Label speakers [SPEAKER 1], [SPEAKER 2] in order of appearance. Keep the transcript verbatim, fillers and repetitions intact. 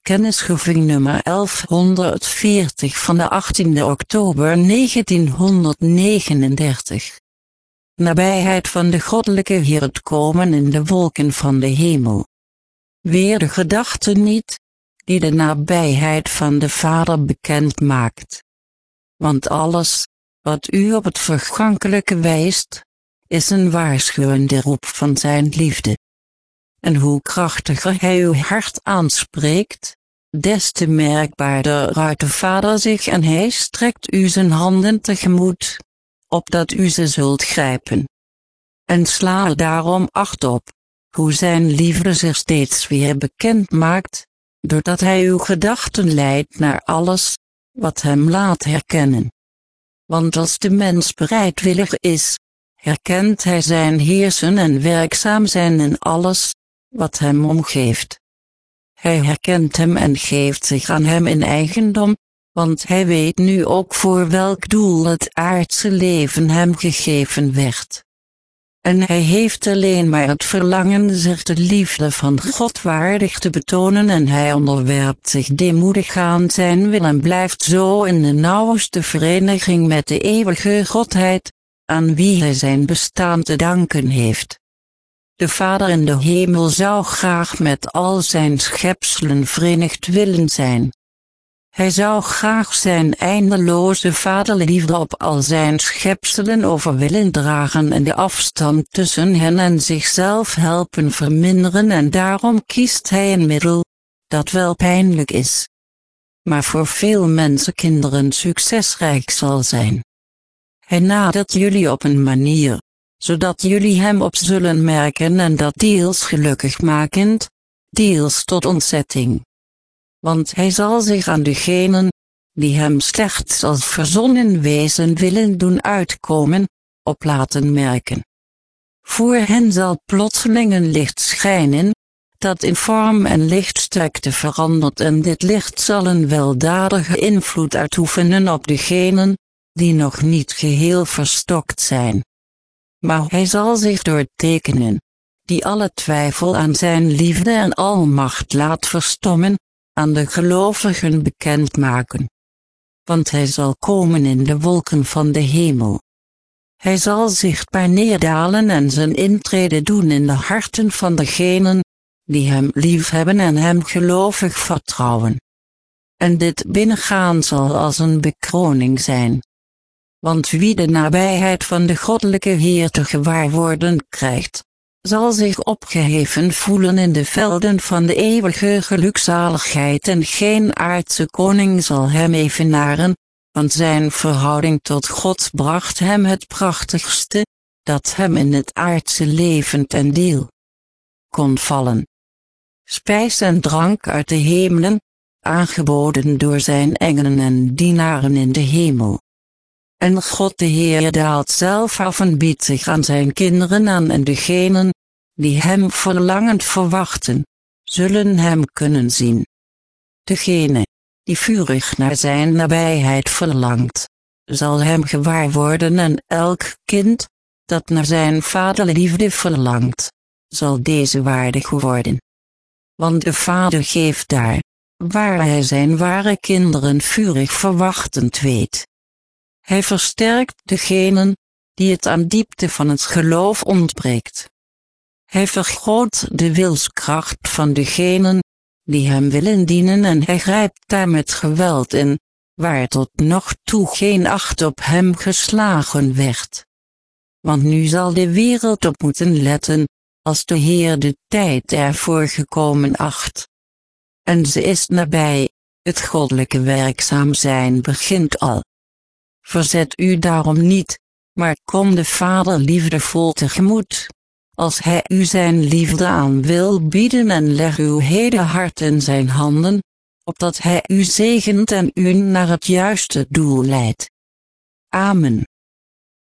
[SPEAKER 1] Kennisgeving nummer elfhonderdveertig van de achttiende oktober negentienhonderdnegenendertig. Nabijheid van de goddelijke Heer, het komen in de wolken van de hemel. Weer de gedachte niet, die de nabijheid van de Vader bekend maakt. Want alles, wat u op het vergankelijke wijst, is een waarschuwende roep van zijn liefde. En hoe krachtiger hij uw hart aanspreekt, des te merkbaarder uit de Vader zich en hij strekt u zijn handen tegemoet, opdat u ze zult grijpen. En sla er daarom acht op, hoe zijn liefde zich steeds weer bekend maakt, doordat hij uw gedachten leidt naar alles, wat hem laat herkennen. Want als de mens bereidwillig is, herkent hij zijn heersen en werkzaam zijn in alles, wat hem omgeeft. Hij herkent hem en geeft zich aan hem in eigendom, want hij weet nu ook voor welk doel het aardse leven hem gegeven werd. En hij heeft alleen maar het verlangen zich de liefde van God waardig te betonen en hij onderwerpt zich deemoedig aan zijn wil en blijft zo in de nauwste vereniging met de eeuwige Godheid, aan wie hij zijn bestaan te danken heeft. De Vader in de hemel zou graag met al zijn schepselen verenigd willen zijn. Hij zou graag zijn eindeloze vaderliefde op al zijn schepselen over willen dragen en de afstand tussen hen en zichzelf helpen verminderen en daarom kiest hij een middel, dat wel pijnlijk is, maar voor veel mensenkinderen succesrijk zal zijn. Hij nadert jullie op een manier, zodat jullie hem op zullen merken en dat deels gelukkig makend, deels tot ontzetting. Want hij zal zich aan degenen, die hem slechts als verzonnen wezen willen doen uitkomen, op laten merken. Voor hen zal plotseling een licht schijnen, dat in vorm en lichtsterkte verandert en dit licht zal een weldadige invloed uitoefenen op degenen, die nog niet geheel verstokt zijn. Maar hij zal zich door tekenen, die alle twijfel aan zijn liefde en almacht laat verstommen, aan de gelovigen bekendmaken. Want hij zal komen in de wolken van de hemel. Hij zal zichtbaar neerdalen en zijn intrede doen in de harten van degenen, die hem liefhebben en hem gelovig vertrouwen. En dit binnengaan zal als een bekroning zijn. Want wie de nabijheid van de goddelijke Heer te gewaarworden krijgt, zal zich opgeheven voelen in de velden van de eeuwige gelukzaligheid en geen aardse koning zal hem evenaren, want zijn verhouding tot God bracht hem het prachtigste, dat hem in het aardse leven ten deel kon vallen. Spijs en drank uit de hemelen, aangeboden door zijn engelen en dienaren in de hemel. En God de Heer daalt zelf af en biedt zich aan zijn kinderen aan en degenen, die hem verlangend verwachten, zullen hem kunnen zien. Degene, die vurig naar zijn nabijheid verlangt, zal hem gewaar worden en elk kind, dat naar zijn vaderliefde verlangt, zal deze waardig worden. Want de Vader geeft daar, waar hij zijn ware kinderen vurig verwachtend weet. Hij versterkt degenen, die het aan diepte van het geloof ontbreekt. Hij vergroot de wilskracht van degenen, die hem willen dienen en hij grijpt daar met geweld in, waar tot nog toe geen acht op hem geslagen werd. Want nu zal de wereld op moeten letten, als de Heer de tijd ervoor gekomen acht. En ze is nabij, het goddelijke werkzaam zijn begint al. Verzet u daarom niet, maar kom de Vader liefdevol tegemoet, als hij u zijn liefde aan wil bieden en leg uw hele hart in zijn handen, opdat hij u zegent en u naar het juiste doel leidt. Amen.